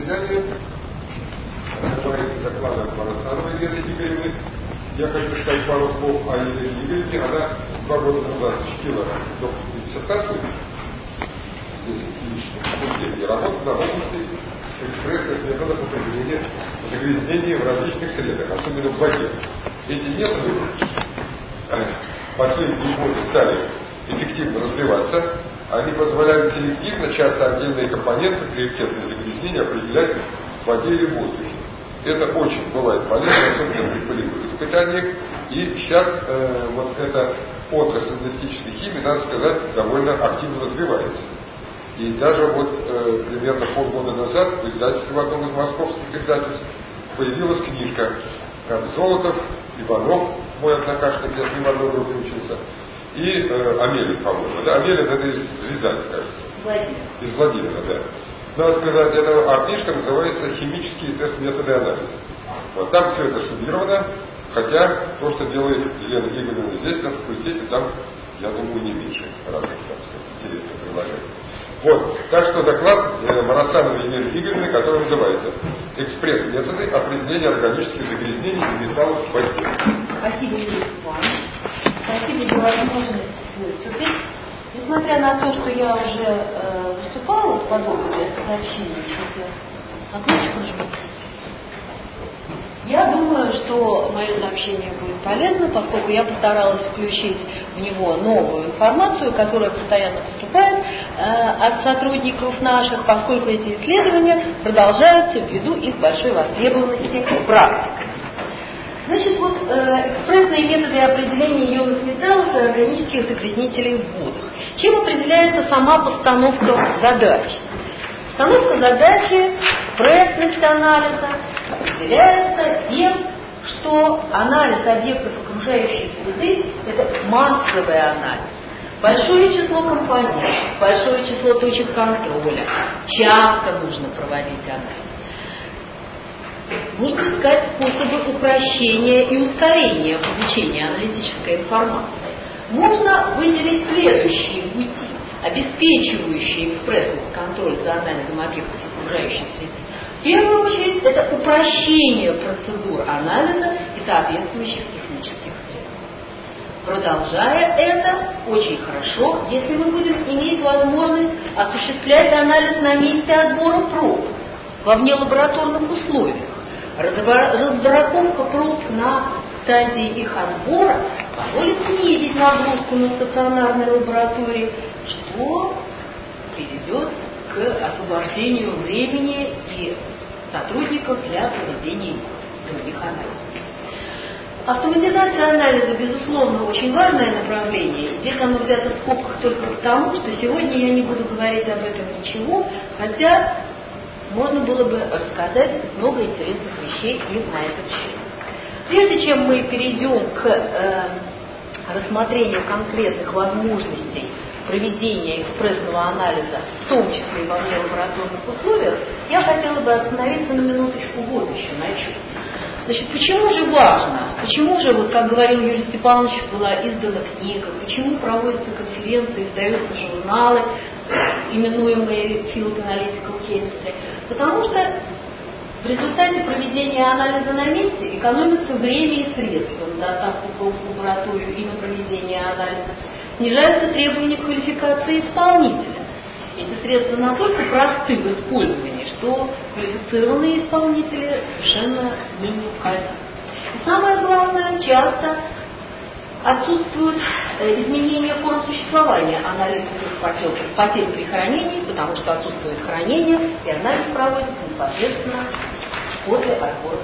заседания. Говорится докладом Марасановой Елены Игоревны. Я хочу сказать пару слов о Елене Игоревне. Она 2 года назад защитила докторскую диссертацию здесь, в клиническом факультете, и работала на области экспрессных методов определения загрязнений в различных средах, особенно в воде. Эти методы последние годы стали эффективно развиваться. Они позволяют селективно, часто отдельные компоненты приоритетных загрязнений определять в воде или в воздухе. Это очень бывает полезно, особенно при полевых испытаниях. И сейчас вот эта отрасль аналитической химии, надо сказать, довольно активно развивается. И даже вот примерно полгода назад в издательстве, в одном из московских издательств, появилась книжка как Золотов, Иванов, мой однокашник, я с ним в одной группе учился, и Амелин, по-моему. Да, Амелин это из Рязани, кажется. Владимир. Из Владимира, да. Надо сказать, эта книжка называется «Химические тест-методы анализа». Вот там все это суммировано, хотя то, что делает Елена Игоревна здесь, на факультете, там, я думаю, не меньше разных, так сказать, интересных приложений. Вот, так что доклад Марасановой Елены Игоревны, который называется «Экспресс-методы определения органических загрязнений и металлов в воде». Спасибо, Юрий Иванович. Спасибо за возможность выступить. Несмотря на то, что я уже выступала с подобными сообщениями, я думаю, что мое сообщение будет полезно, поскольку я постаралась включить в него новую информацию, которая постоянно поступает от сотрудников наших, поскольку эти исследования продолжаются ввиду их большой востребованности практикой. Значит, вот экспрессные методы определения ионных металлов и органических загрязнителей в водах. Чем определяется сама постановка задачи? Постановка задачи, экспрессность анализа определяется тем, что анализ объектов окружающей среды – это массовый анализ. Большое число компонентов, большое число точек контроля. Часто нужно проводить анализ. Нужно искать способы упрощения и ускорения получения аналитической информации. Можно выделить следующие пути, обеспечивающие экспрессный контроль за анализом объектов окружающей среды. В первую очередь, это упрощение процедур анализа и соответствующих технических средств. Продолжая это, очень хорошо, если мы будем иметь возможность осуществлять анализ на месте отбора проб во внелабораторных условиях. Разбраковка проб на стадии их отбора позволит снизить нагрузку на стационарной лаборатории, что приведет к освобождению времени и сотрудников для проведения других анализов. Автоматизация анализа, безусловно, очень важное направление. Здесь оно взято в скобках только потому, что сегодня я не буду говорить об этом ничего, хотя можно было бы рассказать много интересных вещей и на этот счет. Прежде чем мы перейдем к рассмотрению конкретных возможностей проведения экспрессного анализа, в том числе и во внелабораторных условиях, я хотела бы остановиться на минуточку вот еще на чем. Значит, почему же важно, почему же, вот как говорил Юрий Степанович, была издана книга, почему проводятся конференции, издаются журналы, именуемые Field Analytical Chemistry? Потому что в результате проведения анализа на месте экономится время и средства на доставку проб в лабораторию и на проведение анализа, снижаются требования к квалификации исполнителя. Эти средства настолько просты в использовании, что квалифицированные исполнители совершенно не необходимы. И самое главное, часто отсутствуют изменения форм существования аналитических потерь при хранении, потому что отсутствует хранение, и анализ проводится непосредственно после отбора.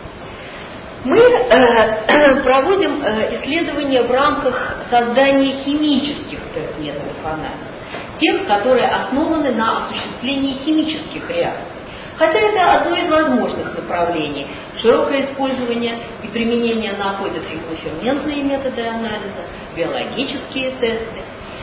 Мы проводим исследования в рамках создания химических тест-методов анализа, тех, которые основаны на осуществлении химических реакций. Хотя это одно из возможных направлений. Широкое использование и применение находят липоферментные методы анализа, биологические тесты.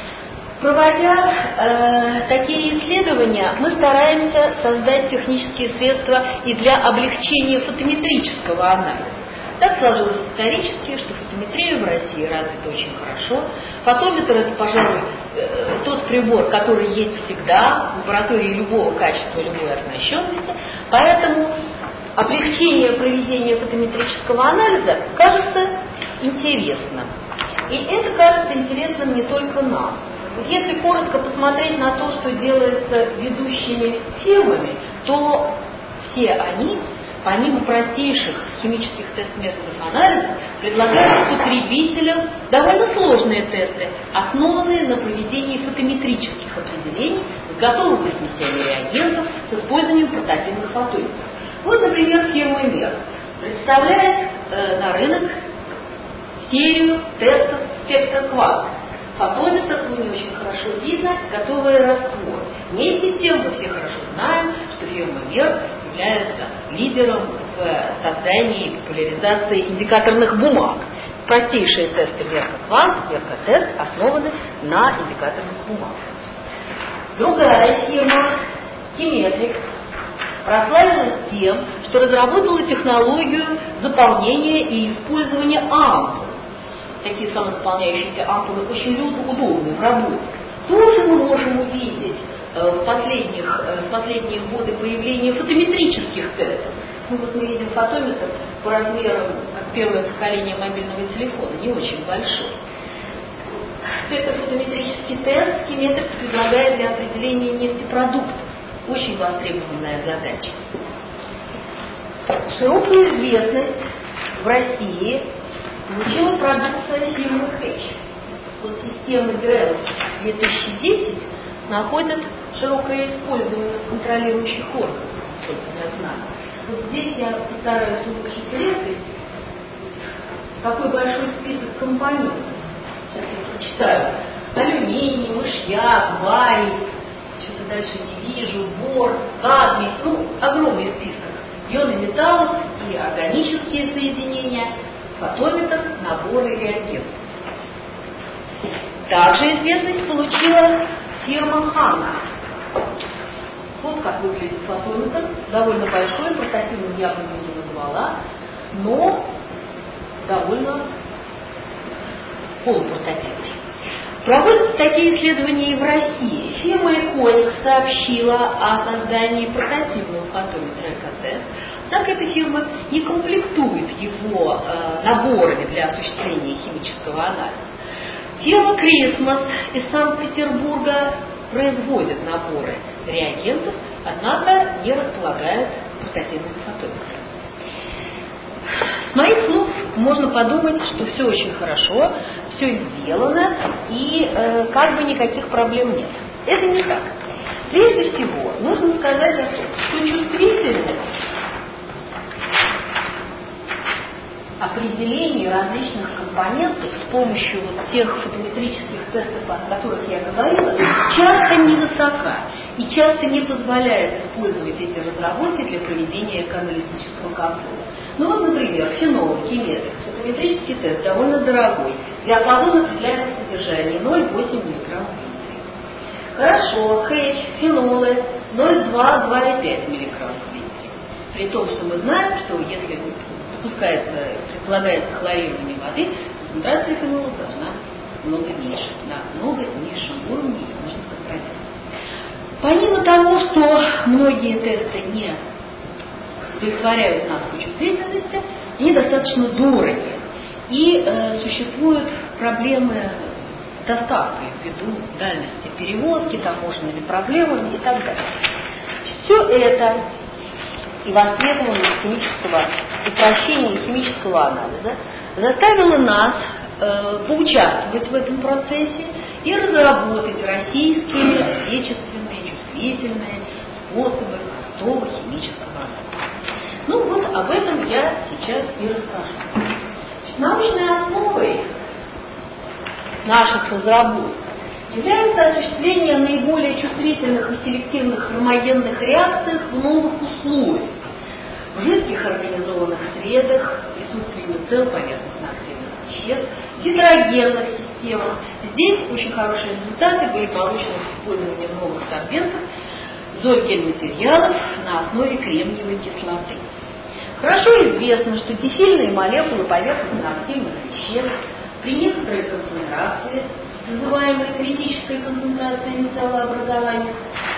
Проводя такие исследования, мы стараемся создать технические средства и для облегчения фотометрического анализа. Так сложилось исторически, что фотометрия в России развита очень хорошо. Фотометр — это, пожалуй, тот прибор, который есть всегда в лаборатории любого качества, любой оснащенности. Поэтому облегчение проведения фотометрического анализа кажется интересным. И это кажется интересным не только нам. Вот если коротко посмотреть на то, что делается ведущими фирмами, то все они, помимо простейших химических тест-методов анализа, предлагают потребителям довольно сложные тесты, основанные на проведении фотометрических определений с готовыми смесями реагентов с использованием портативных фотометров. Вот, например, фирма Merck представляет на рынок серию тестов спектроквант. Фотометр, не очень хорошо видно, готовые растворы. Вместе с тем мы все хорошо знаем, что фирма Merck является лидером в создании и популяризации индикаторных бумаг. Простейшие тесты Merck-Quant, Merck-Test основаны на индикаторных бумагах. Другая фирма, Chemetrix, прославилась тем, что разработала технологию заполнения и использования ампул. Такие самозаполняющиеся ампулы очень удобны в работе. Тоже мы можем увидеть в последние годы появления фотометрических тестов. Ну вот мы видим фотометр по размерам, как первое поколение мобильного телефона, не очень большой. Спектрфотометрический тест Chemetrix предлагает для определения нефтепродуктов. Очень востребованная задача. Широкую известность в России получила продукция фирмы Hatch. Вот системы GRELS 2010 находят широкое использование в контролирующих органах, насколько я знаю. Вот здесь я постараюсь улучшить резкость. Какой большой список компонентов. Сейчас я прочитаю. Алюминий, мышьяк, барий, что-то дальше не вижу, бор, кадмий, огромный список. Ионы металлов и органические соединения, фотометр, наборы реагентов. Также известность получила фирма Hanna. Вот как выглядит фотометр. Довольно большой, портативным я бы не назвала, но довольно полупортативный. Проводятся такие исследования и в России. Фирма Econics сообщила о создании портативного фотометра ЭК-тест. Так эта фирма не комплектует его наборами для осуществления химического анализа. Фирма Christmas из Санкт-Петербурга производит наборы реагентов, однако не располагает портативным фотометром. С моих слов можно подумать, что все очень хорошо, все сделано и как бы никаких проблем нет. Это не так. Прежде всего, нужно сказать о том, что чувствительность определения различных компонентов с помощью вот тех фотометрических тестов, о которых я говорила, часто невысока и часто не позволяет использовать эти разработки для проведения экоаналитического контроля. Ну вот, например, фенолы, Chemetrix, фотометрический тест довольно дорогой. Диапазон определяемого содержания 0,8 мг в литре. Хорошо, Hatch, фенолы 0,2-2,5 мг в литре. При том, что мы знаем, что если предполагается хлорирование воды, концентрация фенола должна много меньше, на много низшем уровне ее нужно контролировать. Помимо того, что многие тесты не удовлетворяют нас по чувствительности, они достаточно дороги. И существуют проблемы с доставкой ввиду дальности перевозки, таможенными проблемами и так далее. Все это и востребованность химического упрощения химического анализа заставило нас поучаствовать в этом процессе и разработать российские, отечественные, чувствительные способы простого химического анализа. Ну вот об этом я сейчас и расскажу. Научной основой наших разработок является осуществление наиболее чувствительных и селективных хромогенных реакций в новых условиях. В жидких организованных средах, присутствии мицел, поверхностно-активных веществ, гидрогенных системах. Здесь очень хорошие результаты были получены с использованием новых сорбентов, зоогель-материалов на основе кремниевой кислоты. Хорошо известно, что дифильные молекулы поверхностно-активных веществ при некоторой концентрации, называемой критической концентрацией металлообразования,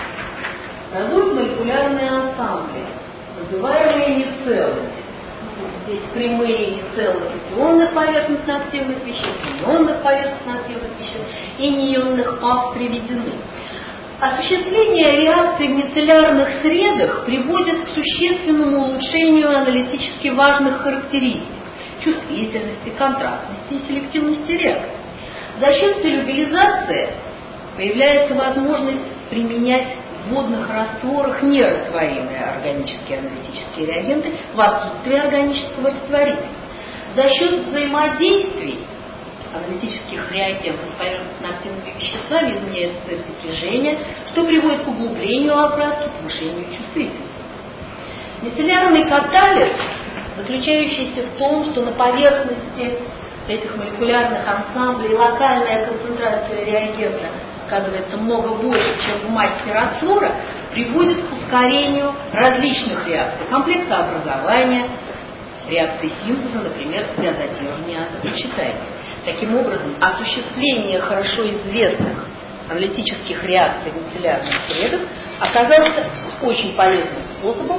образуют молекулярные ансамбли, называемые мицеллами. Здесь прямые мицеллы ионных поверхностно-активных веществ, неионных поверхностно-активных веществ и неионных ПАВ приведены. Осуществление реакций в мицеллярных средах приводит к существенному улучшению аналитически важных характеристик чувствительности, контрастности и селективности реакций. За счет целлюбилизации появляется возможность применять в водных растворах нерастворимые органические аналитические реагенты в отсутствие органического растворителя. За счет взаимодействий аналитических реагентов с поверхностно-активными веществами изменяется цвет сопряжения, что приводит к углублению окраски, повышению чувствительности. Мицеллярный катализ, заключающийся в том, что на поверхности этих молекулярных ансамблей локальная концентрация реагента оказывается много больше, чем в массе раствора, приводит к ускорению различных реакций, комплексообразования, реакций синтеза, например, диазотирования азотосочетания. Таким образом, осуществление хорошо известных аналитических реакций в мицеллярных средах оказалось очень полезным способом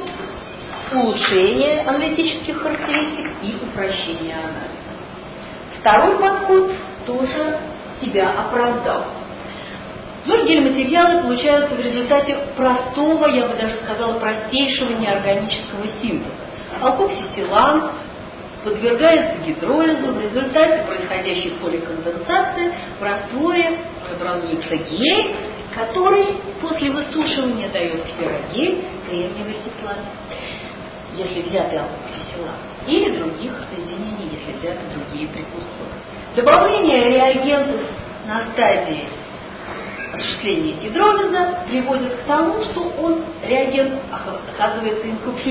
улучшения аналитических характеристик и упрощения анализа. Второй подход тоже себя оправдал. Гель-материалы получаются в результате простого, я бы даже сказала, простейшего неорганического синтеза. Алкоксисилан подвергается гидролизу, в результате происходящей поликонденсации в растворе образуется гель, который после высушивания дает сферогель кремниевой кислоты, если взятый алкоксисилан, или других соединений, если взяты другие прекурсоры. Добавление реагентов на стадии осуществления гидролиза приводит к тому, что реагент оказывается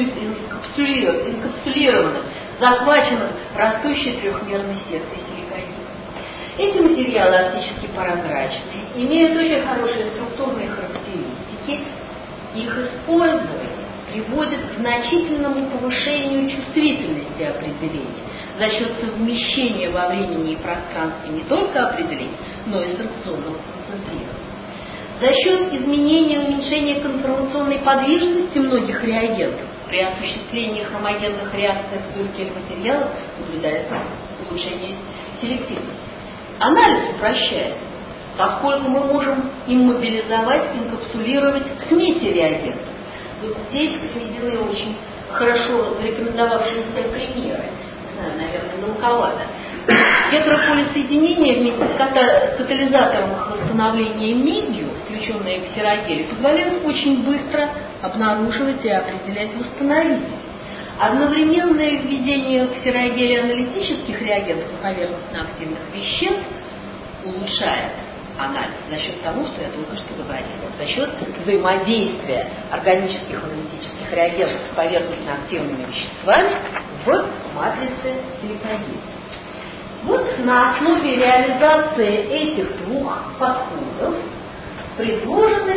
инкапсулированным, захваченным растущей трехмерной сеткой силикагель. Эти материалы оптически прозрачны, имеют очень хорошие структурные характеристики. Их использование приводит к значительному повышению чувствительности определения за счет совмещения во времени и пространстве не только определений, но и санкционного концентрирования. За счет изменения и уменьшения конформационной подвижности многих реагентов при осуществлении хромогенных реакций в материалов наблюдается улучшение селективности. Анализ упрощается, поскольку мы можем иммобилизовать, инкапсулировать смеси реагентов. Вот здесь приведены очень хорошо зарекомендовавшиеся примеры. Не знаю, наверное, науковато. Гетерополисоединения вместе с катализатором их восстановления медью, включенные в ксерогели, позволяют очень быстро обнаруживать и определять восстановителей. Одновременное введение в ксерогели аналитических реагентов и поверхностно-активных веществ улучшает анализ за счет того, что я только что говорила, за счет взаимодействия органических аналитических реагентов с поверхностно-активными веществами в матрице силикагель. Вот на основе реализации этих двух подходов предложены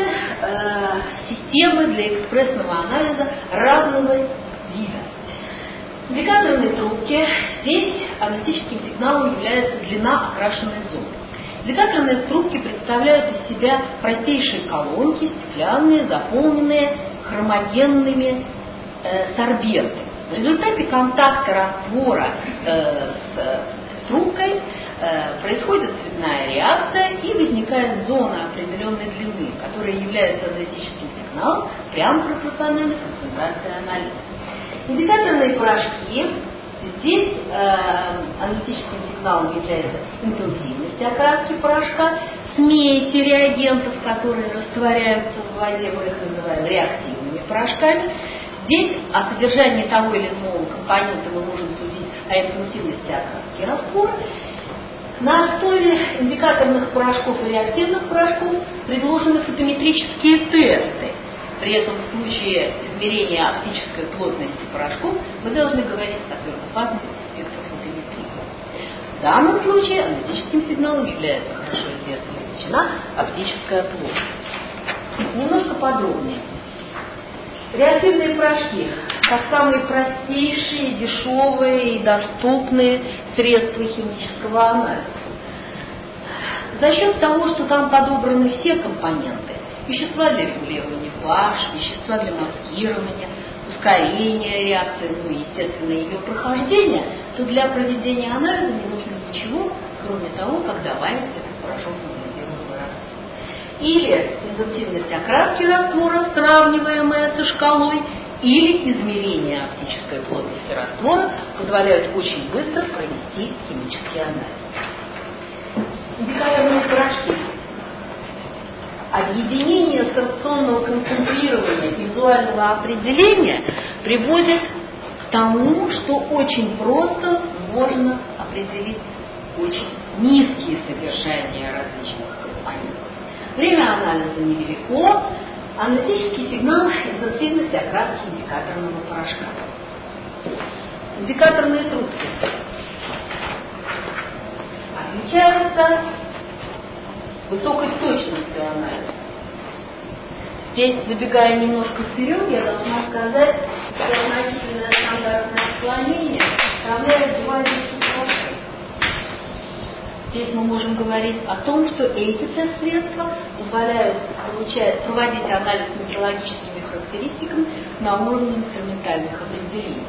системы для экспрессного анализа разного вида. В индикаторной трубке здесь аналитическим сигналом является длина окрашенной зоны. Индикаторные трубки представляют из себя простейшие колонки, стеклянные, заполненные хромогенными сорбентами. В результате контакта раствора с трубкой происходит цветная реакция и возникает зона определенной длины, которая является аналитическим сигналом прямо пропорциональной концентрации анализа. Индикаторные порошки. Здесь аналитическим сигналом является интенсивность окраски порошка, смеси реагентов, которые растворяются в воде, мы их называем реактивными порошками. Здесь о содержании того или иного компонента мы можем судить о интенсивности окраски раствора. На основе индикаторных порошков и реактивных порошков предложены фотометрические тесты. При этом в случае измерения оптической плотности порошков мы должны говорить о твердофазной спектрофотометрии. В данном случае аналитическим сигналом является хорошо известная величина оптическая плотность. Немножко подробнее. Реактивные порошки как самые простейшие, дешевые и доступные средства химического анализа. За счет того, что там подобраны все компоненты, вещества для регулирования pH, вещества для маскирования, ускорения реакции, ну и, естественно, ее прохождения, то для проведения анализа не нужно ничего, кроме того, как добавить этот порошок в анализируемый раствор. Или индуктивность окраски раствора, сравниваемая со шкалой, или измерение оптической плотности раствора позволяют очень быстро провести химический анализ. Индикаторные порошки. Объединение сорбционного концентрирования и визуального определения приводит к тому, что очень просто можно определить очень низкие содержания различных компонентов. Время анализа невелико, аналитический сигнал – интенсивность окраски индикаторного порошка. Индикаторные трубки отличаются высокой точностью анализа. Здесь, забегая немножко вперед, я должна сказать, что относительное стандартное отклонение составляет 2 десятых. Здесь мы можем говорить о том, что эти тест-средства позволяют проводить анализ метрологическими характеристиками на уровне инструментальных определений.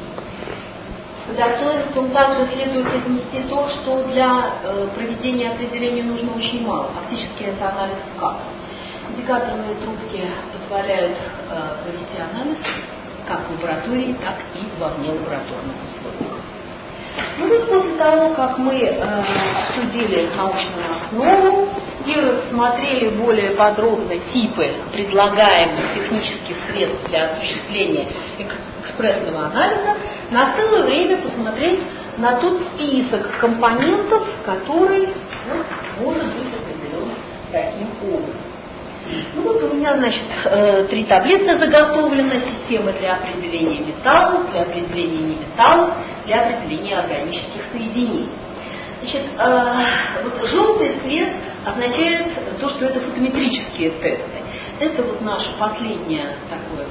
По достоинствам также следует отнести то, что для проведения определения нужно очень мало. Фактически это анализ в капле. Индикаторные трубки позволяют провести анализ как в лаборатории, так и во внелабораторных условиях. Ну вот после того, как мы обсудили научную основу и рассмотрели более подробно типы предлагаемых технических средств для осуществления экспрессного анализа, настало время посмотреть на тот список компонентов, который может быть определен таким образом. Ну вот у меня, значит, 3 таблицы заготовлены: системы для определения металлов, для определения неметаллов, для определения органических соединений. Значит, вот желтый цвет означает то, что это фотометрические тесты. Это вот наше последнее такое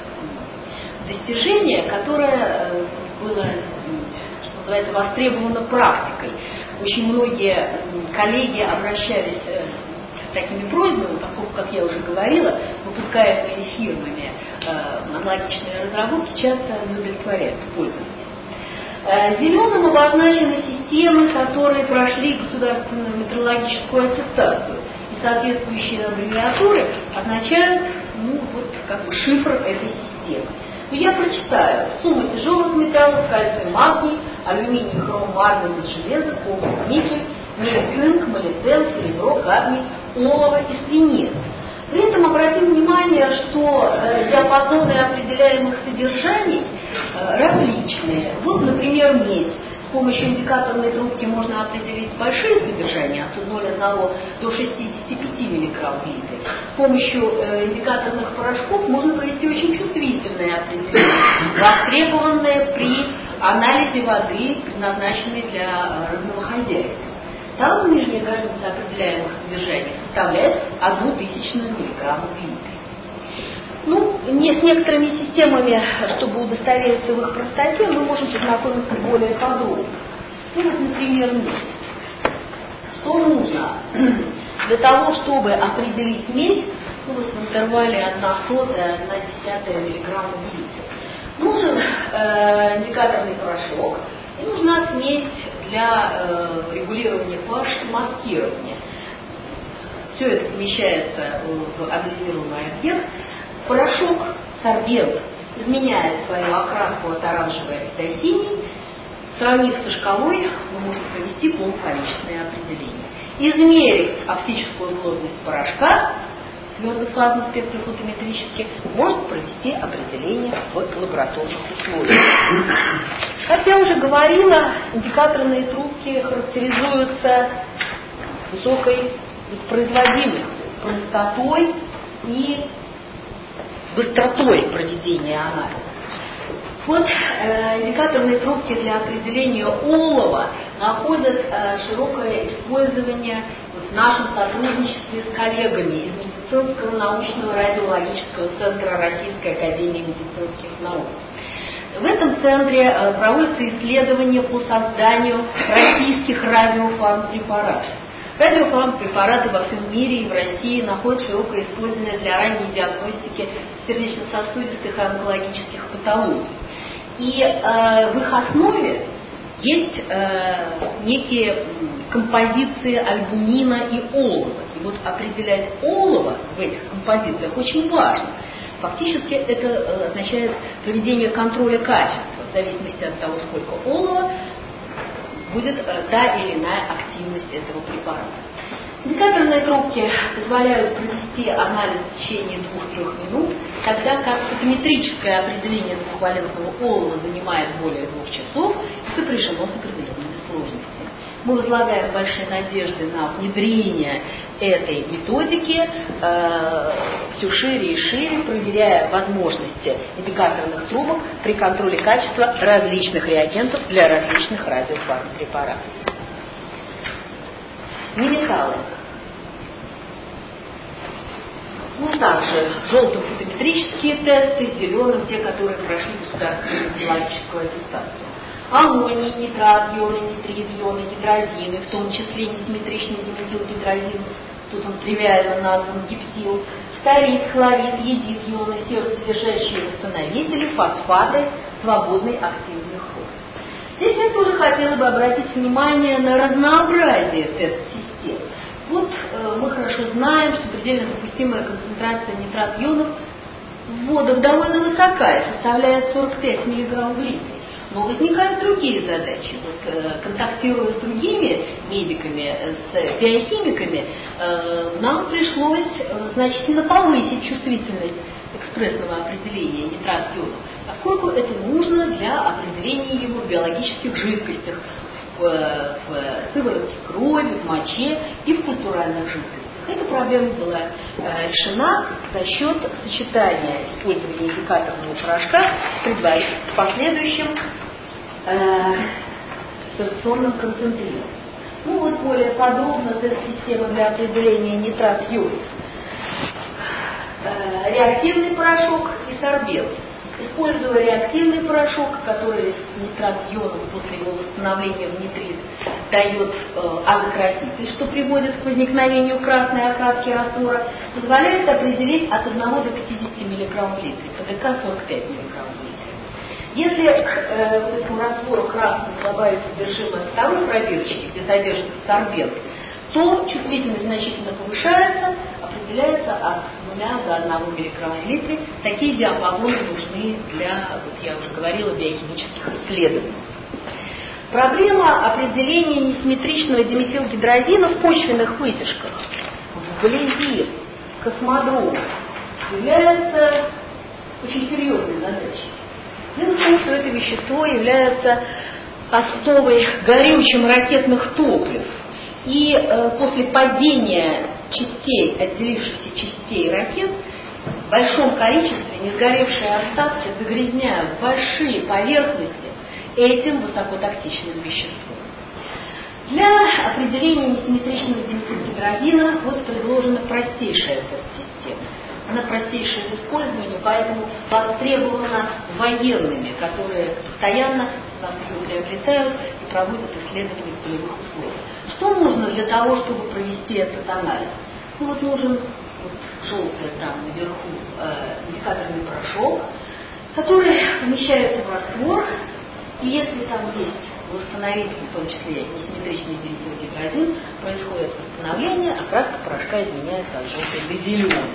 вот достижение, которое было, что называется, востребовано практикой. Очень многие коллеги обращались такими просьбами, поскольку, как я уже говорила, выпускаемые фирмами аналогичные разработки часто не удовлетворяют пользователей. Зеленым обозначены системы, которые прошли государственную метрологическую аттестацию, и соответствующие аббревиатуры означают, ну, вот, как бы шифр этой системы. Но я прочитаю: сумма тяжелых металлов, кальций, магний, алюминий, хром, марганец, железо, кобальт, никель, медь, цинк, молибден, серебро, кадмий, олово и свинец. При этом обратим внимание, что диапазоны определяемых содержаний различные. Вот, например, медь. С помощью индикаторной трубки можно определить большие содержания, от 0,1 до 65 мг в литре. С помощью индикаторных порошков можно провести очень чувствительные определения, востребованные при анализе воды, предназначенной для рыбного хозяйства. Там нижняя граница определяемых содержаний составляет 0,01 мг в литре. Ну, с некоторыми системами, чтобы удостовериться в их простоте, мы можем познакомиться более подробно. Ну, вот, например, медь. Что нужно для того, чтобы определить медь, ну, вот в интервале 0,01–0,1 мг в литре? Нужен индикаторный порошок и нужна смесь для регулирования pH и маскирования. Все это помещается в анализируемый объект. Порошок, сорбент, изменяет свою окраску от оранжевой до синей. Сравнив со шкалой, вы можете провести полуколичественное определение. Измерив оптическую плотность порошка, твердофазный спектр фотометрически, может провести определение в лабораторных условиях. Как я уже говорила, индикаторные трубки характеризуются высокой воспроизводимостью, простотой и быстротой проведения анализа. Вот индикаторные трубки для определения олова находят широкое использование в нашем сотрудничестве с коллегами из Медицинского научного радиологического центра Российской академии медицинских наук. В этом центре проводятся исследования по созданию российских радиофармпрепаратов. Радиофармпрепараты во всем мире и в России находят широкое использование для ранней диагностики сердечно-сосудистых и онкологических патологий. И в их основе есть некие композиции альбумина и олова. И вот определять олово в этих композициях очень важно. Фактически это означает проведение контроля качества. В зависимости от того, сколько олова, будет та или иная активность этого препарата. Индикаторные трубки позволяют провести анализ в течение 2-3 минут, тогда как фотометрическое определение двухвалентного олова занимает более 2 часов и сопряжено с определенными сложностями. Мы возлагаем большие надежды на внедрение этой методики все шире и шире, проверяя возможности индикаторных трубок при контроле качества различных реагентов для различных радиофармпрепаратов. Неметаллы. Ну, также желтым фотометрические тесты, зеленым те, которые прошли государственную биологическую аттестацию. Аммоний, нитрат, йоны, нитрит, йоны, гидрозины, в том числе несимметричный диметилгидрозин, тут он тривиально назван гептил, фторид, хлорид, едит, йоны, серосодержащие восстановители, фосфаты, свободный активный хлор. Здесь я тоже хотела бы обратить внимание на разнообразие тест-систем. Вот мы хорошо знаем, что предельно допустимая концентрация нитрат-ионов в водах довольно высокая, составляет 45 мг в литре. Но возникают другие задачи. Вот, контактируя с другими медиками, с биохимиками, нам пришлось значительно повысить чувствительность экспрессного определения нитрат-ионов, поскольку это нужно для определения его в биологических жидкостях, в сыворотке крови, в моче и в культуральных жидкостях. Эта проблема была решена за счет сочетания использования индикаторного порошка с последующим сорбционным концентрированием. Ну вот более подробно тест-система для определения нитрат-ионов. Реактивный порошок и сорбент. Используя реактивный порошок, который с нитрат-ионом после его восстановления в нитрит дает азокраситель, что приводит к возникновению красной окраски раствора, позволяет определить от 1 до 50 мг в литре, ПДК 45 мг в литре. Если к вот этому раствору красному добавить содержимое второй пробирочки, где содержится сорбент, то чувствительность значительно повышается, определяется от 0 до 1 мг в литре. Такие диапазоны нужны для, вот я уже говорила, биохимических исследований. Проблема определения несимметричного диметилгидрозина в почвенных вытяжках вблизи космодрома является очень серьезной задачей. Дело в том, что это вещество является основой горючим ракетных топлив. И после падения частей, отделившихся частей ракет, в большом количестве несгоревшие остатки загрязняют большие поверхности этим высокотоксичным веществом. Для определения несимметричного диметилгидрозина вот предложена простейшая тест-система. Она простейшая в использовании, поэтому востребована военными, которые постоянно у нас ее приобретают и проводят исследования в полевых условиях. Что нужно для того, чтобы провести этот анализ? Ну вот нужен вот, желтый там наверху индикаторный порошок, который помещается в раствор, и если там есть восстановитель, в том числе несимметричный диметилгидрозин, происходит восстановление, окраска порошка изменяется от желтой до зеленой.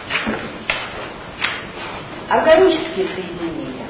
Органические соединения.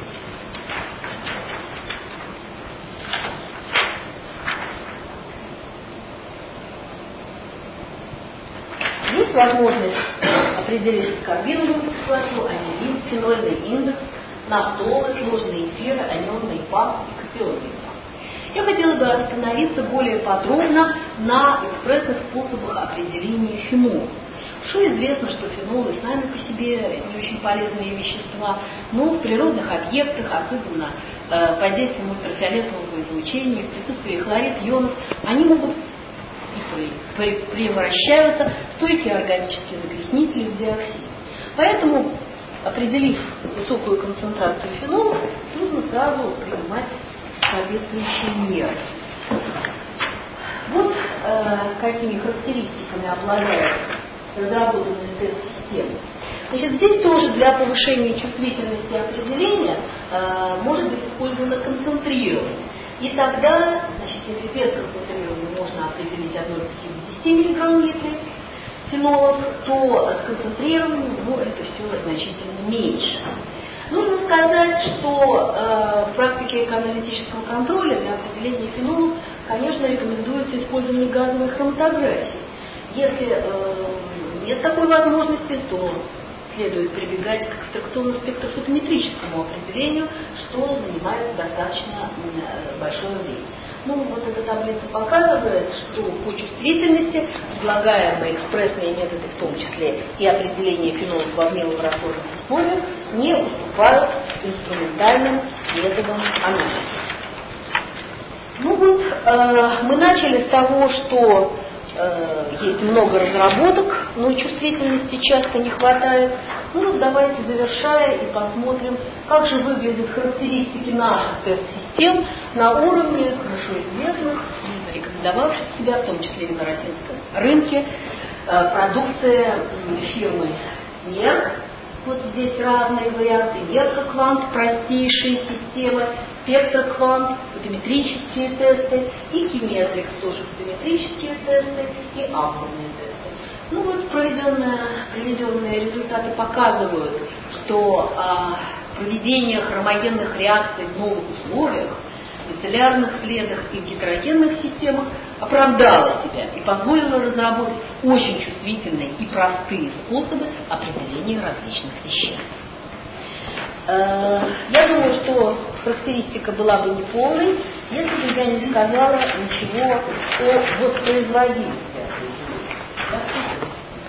Есть возможность определить скорбиновую кислоту, анилин, фенольный индекс, нафтолы, сложные эфиры, анионный пар и катионный пар. Я хотела бы остановиться более подробно на экспрессных способах определения фенола. Что известно, что фенолы сами по себе не очень полезные вещества, но в природных объектах, особенно под действием ультрафиолетового излучения, в присутствии хлорид, ионов, они могут превращаются в стойкие органические загрязнители в диоксид. Поэтому, определив высокую концентрацию фенолов, мы сразу принимать соответствующие меры. Вот какими характеристиками обладает разработанная тест-система. Значит, здесь тоже для повышения чувствительности определения может быть использовано концентрирование. И тогда, значит, если без концентрирования можно определить 1,5 мг в литре фенолов, то с концентрированием, это все значительно меньше. Нужно сказать, что в практике экоаналитического контроля для определения фенолов, конечно, рекомендуется использование газовой хроматографии. Если нет такой возможности, то следует прибегать к экстракционно-спектрофотометрическому определению, что занимает достаточно большое время. Вот эта таблица показывает, что по чувствительности предлагаемые экспрессные методы, в том числе и определение фенолов во внелабораторных условиях, не уступают инструментальным методам анализа. Мы начали с того, что есть много разработок, но чувствительности часто не хватает. Давайте, завершая, и посмотрим, как же выглядят характеристики наших тест-систем на уровне хорошо известных, зарекомендовавших себя, в том числе и на российском рынке, продукция фирмы Merck. Вот здесь разные варианты. Меркоквант, простейшие системы, спектроквант, фотометрические тесты, и Киметрикс, тоже фотометрические тесты, и ампульные тесты. Приведенные результаты показывают, что проведение хромогенных реакций в новых условиях, в молекулярных следах и в гетерогенных системах оправдало себя и позволило разработать очень чувствительные и простые способы определения различных веществ. Я думаю, что характеристика была бы неполной, если бы я не сказала ничего о воспроизводимости определения.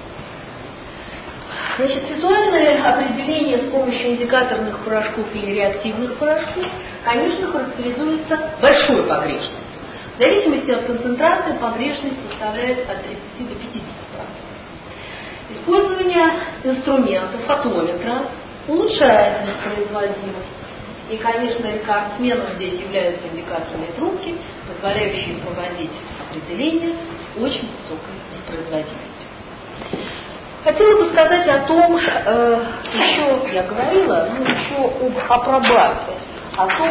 Значит, визуальное определение с помощью индикаторных порошков или реактивных порошков, конечно, характеризуется большой погрешностью. В зависимости от концентрации погрешность составляет от 30 до 50%. Использование инструмента фотометра улучшает воспроизводимость. И, конечно, рекордсменом здесь являются индикаторные трубки, позволяющие проводить определение с очень высокой воспроизводимостью. Хотела бы сказать о том, еще я говорила, еще об апробации, о том,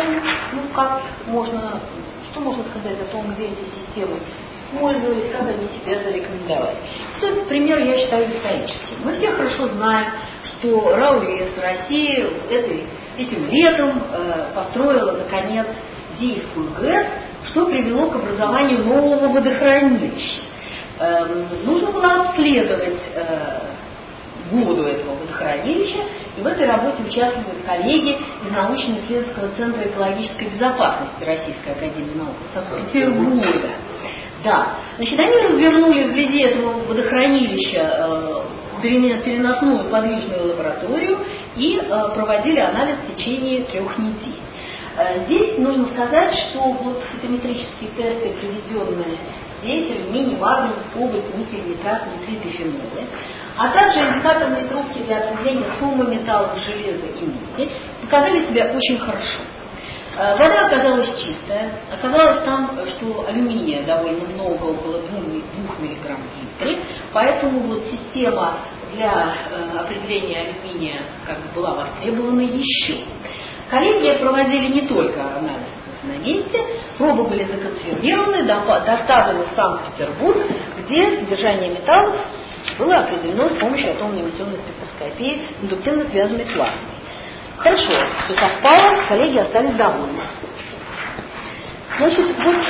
что можно сказать о том, где эти системы использовались, как они себя зарекомендовали. Этот пример я считаю историческим. Мы все хорошо знаем, что РАО-ЕС России этим летом построила, наконец, Дейскую ГЭС, что привело к образованию нового водохранилища. Нужно было обследовать воду этого водохранилища, и в этой работе участвуют коллеги из научно-исследовательского центра экологической безопасности Российской академии наук Санкт-Петербурга. Да. Значит, они развернули вблизи этого водохранилища переносную подвижную лабораторию и проводили анализ в течение 3 недель. Здесь нужно сказать, что вот фотометрические тесты, проведенные здесь, алюминий, магний, кобальт, никель, нитрат, нитрит и фенолы, а также индикаторные трубки для определения суммы металлов, железа и меди, показали себя очень хорошо. Вода оказалась чистая, оказалось там, что алюминия довольно много, около 2 мг в литре, поэтому вот система для определения алюминия была востребована еще. Коллеги проводили не только анализ на месте, пробы были законсервированы, доставлены в Санкт-Петербург, где содержание металлов было определено с помощью атомно-эмиссионной спектроскопии индуктивно связанной плазмой. Хорошо, все совпало, коллеги остались довольны. Значит,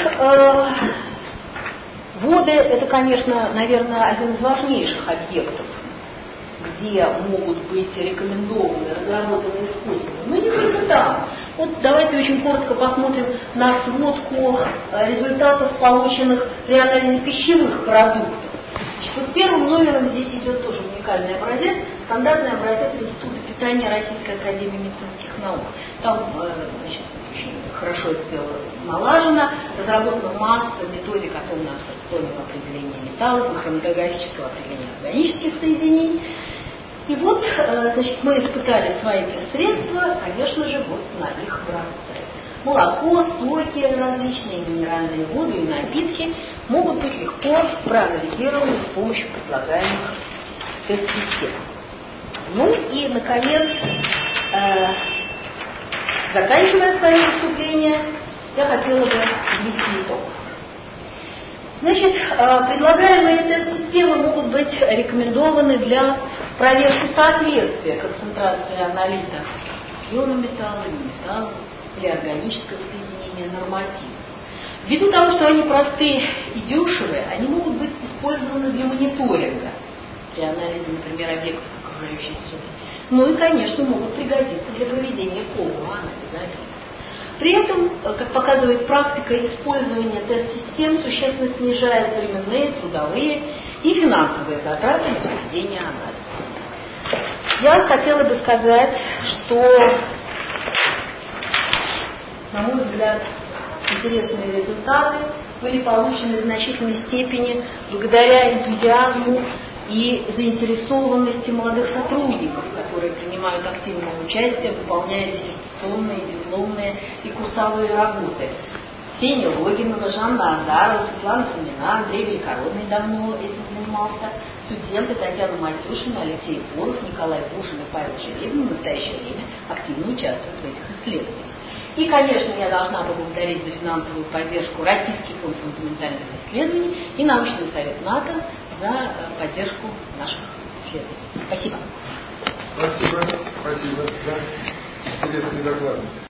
воды — это, конечно, наверное, один из важнейших объектов, где могут быть рекомендованы, разработанные способы. Но не только там. Вот давайте очень коротко посмотрим на сводку результатов, полученных при анализе пищевых продуктов. Значит, первым номером здесь идет тоже уникальный образец, стандартный образец Института питания Российской академии медицинских наук. Там очень хорошо это дело налажено, разработана масса методик атомно-абсорбционного определения металлов и хроматографического определения органических соединений. И вот, значит, мы испытали свои средства, конечно же, вот на их образце. молоко, соки различные, минеральные воды и напитки могут быть легко проанализированы с помощью предлагаемых тест-систем. Ну и, наконец, заканчивая свое выступление, я хотела бы подвести итог. Значит, предлагаемые тест-системы могут быть рекомендованы для проверки соответствия концентрации аналита ионам металла, неметалла или органического соединения нормативов. Ввиду того, что они простые и дешевые, они могут быть использованы для мониторинга, при анализе, например, объектов окружающей среды. Ну и, конечно, могут пригодиться для проведения полного анализа. При этом, как показывает практика, использование тест-систем существенно снижает временные, трудовые и финансовые затраты на проведение анализа. Я хотела бы сказать, что, на мой взгляд, интересные результаты были получены в значительной степени благодаря энтузиазму и заинтересованности молодых сотрудников, которые принимают активное участие, выполняя диссертационные, дипломные и курсовые работы. Ксения Логинова, Жанна Азарова, Светлана Фомина, Андрей Великородный давно этим занимался, студенты Татьяна Матюшина, Алексей Порох, Николай Пушин и Павел Жеребин в настоящее время активно участвуют в этих исследованиях. И, конечно, я должна поблагодарить за финансовую поддержку Российский фонд фундаментальных исследований и Научный совет НАТО за поддержку наших исследований. Спасибо. Спасибо. Да. Интересный доклад.